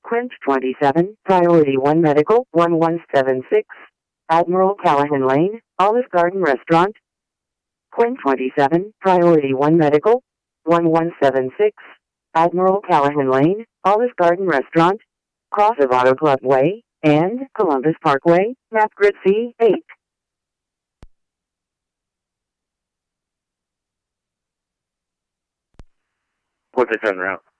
Quint 27, Priority 1 Medical, 1176, Admiral Callahan Lane, Olive Garden Restaurant. Quint 27, Priority 1 Medical, 1176, Admiral Callahan Lane, Olive Garden Restaurant, cross of Auto Club Way, and Columbus Parkway, map grid C8. What's the turn route?